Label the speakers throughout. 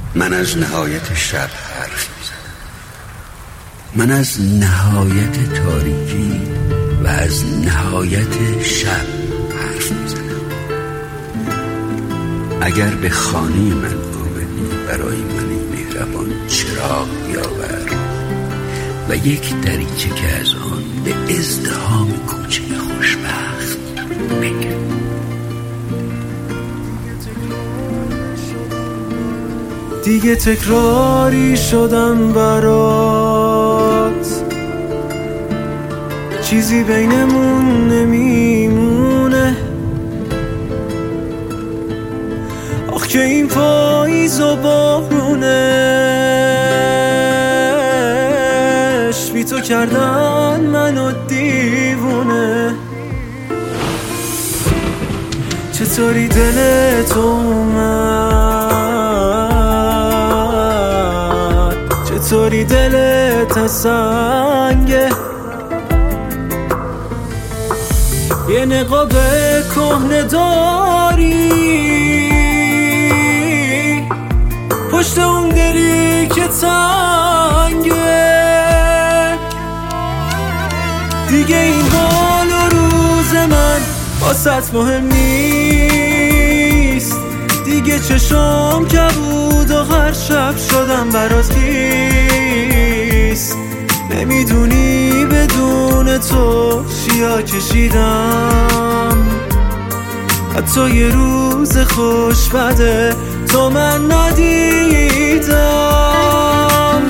Speaker 1: من از نهایت شب حرف میزنم، من از نهایت تاریکی و از نهایت شب حرف میزنم. اگر به خانه من آمدی برای من مهربان چراغ بیاور و یک دریچه که از آن به ازدحام کوچه خوشبخت بگم.
Speaker 2: دیگه تکراری شدم برات، چیزی بینمون نمیمونه. آخ که این پاییز و بارونش بی تو کردن منو دیوونه. چطوری دلت اومد، چطوری دلت سنگه، یه نقاب کهنه داری پشت اون دری که تنگه. دیگه این حال و روز من واسط مهم نیست، دیگه چشام کبود و هر شب شدم برات خیس. نمیدونی بدون تو چیا کشیدم، حتی یه روز خوش بده تو من ندیدم.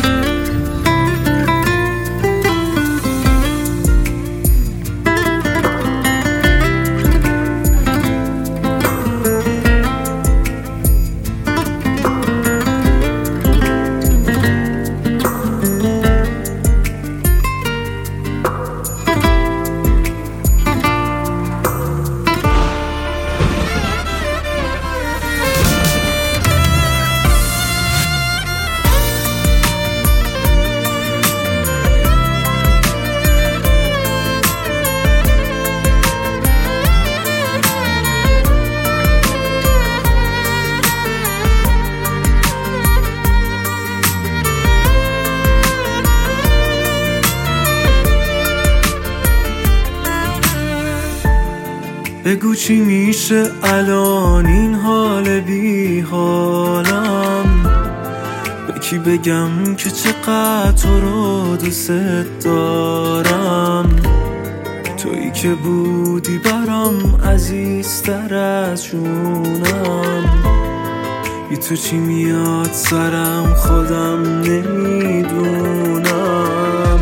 Speaker 2: بگو چی میشه الان این حال بی حالم، به کی بگم که چقدر تو رو دوست دارم. تویی که بودی برام عزیزتر از جونم، بی تو چی میاد سرم خودم نمیدونم.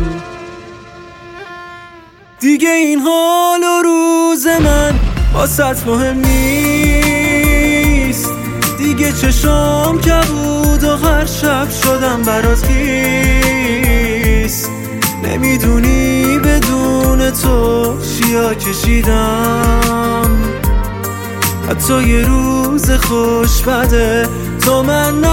Speaker 2: دیگه این حال و روز من واسط مهم نیست، دیگه چشام کبود و هر شب شدم برات خیس. نمیدونی بدون تو چیا کشیدم، حتی یه روز خوش بده تو من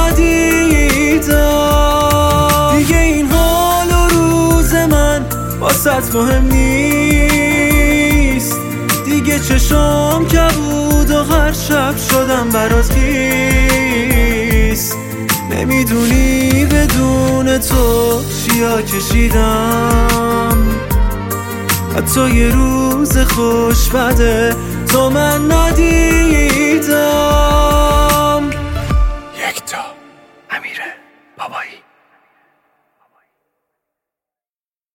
Speaker 2: ندیدم. دیگه این حال و روز من واسط مهم نیست، دیگه چشام کبود و هر شب شدم برات خیس. نمیدونی بدون تو چیا کشیدم، حتی یه روز خوش بده تو من ندیدم.